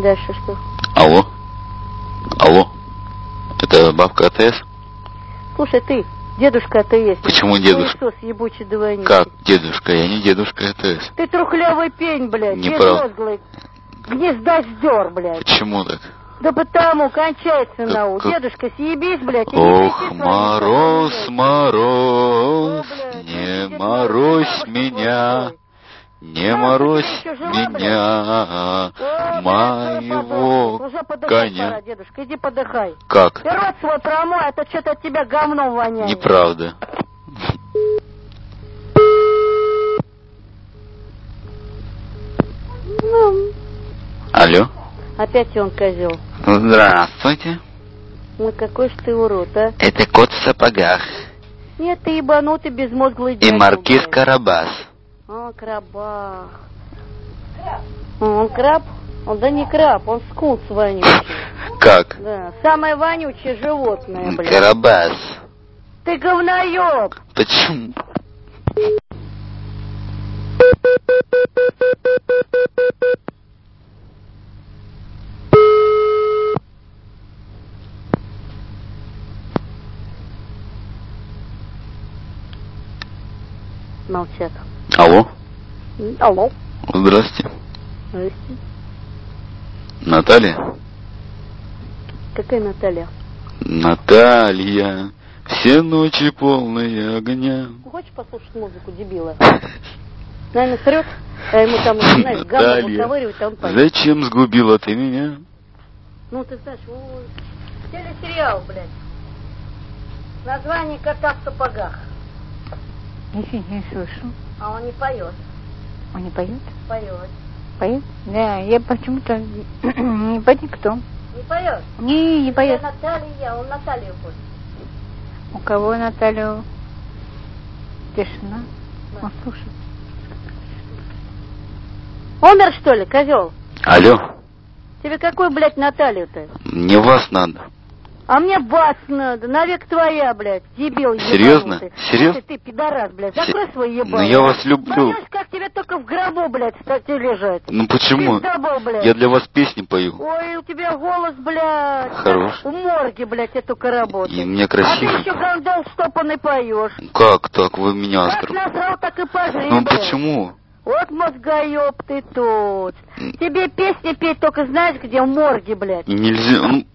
Дальше что? Алло? Алло? Это бабка АТС? Слушай, ты, дедушка АТС. Почему дедушка? Хуесос ебучий двойник. Как дедушка? Я не дедушка АТС. Ты трухлявый пень, блядь. Неправда. Безмозглый. Гнездоздер, блядь. Почему так? Да потому, кончается нау. Дедушка, съебись, блядь. Ох, мороз, мороз, не морозь меня. Не морозь меня, моего коня. Дедушка, иди подыхай. Как? Ты рот свой промой, а то что-то от тебя говном воняет. Неправда. Алло? Опять он козел. Здравствуйте. Ну какой ж ты урод, а? Это кот в сапогах. Нет, ты ебанутый безмозглый И дядя. маркиз Карабас. О, крабах. Он краб? Он да не краб, он скунс вонючий. Как? Да, самое вонючее животное, блядь. Карабас. Ты говноёб. Почему? Молчат. Алло? Алло. Здрасте. Здрасте. Наталья? Какая Наталья? Наталья. Все ночи полные огня. Хочешь послушать музыку, дебила? Наверное, срет, а ему там, знаешь, говно выковыривает, а он поет. Зачем сгубила ты меня? Ну, ты знаешь, телесериал, блядь. Название «Кота в сапогах». Не слышу. А он не поет. Он не поет? Поет. Поет? Да, я почему-то не поет никто. Не поет? Не поет. Я Наталья, он Наталью хочет. У кого Наталью? Тишина. Да. Он слушает. Умер, что ли, козел? Алло? Тебе какую, блядь, Наталью-то? Мне вас надо. А мне бас надо, навек твоя, блядь, дебил ебанутый. Серьезно? Серьезно? Слушай, ты, пидорас, блядь, закрой свой ебал. Ну я вас люблю. Боюсь, как тебе только в гробу, блядь, кстати, лежать. Ну почему? Пиздобол, блядь. Я для вас песни пою. Ой, у тебя голос, блядь. Хорош. У морги, блядь, я только работаю. И мне А красиво. ты еще гандон штопанный поешь. Как так? Вы меня Как оскорбляете? насрал, так и пожри, Ну блядь. почему? Вот мозгоеб ты тут. Тебе песни петь только знаешь, где в морге, блядь. Нельзя. Ну,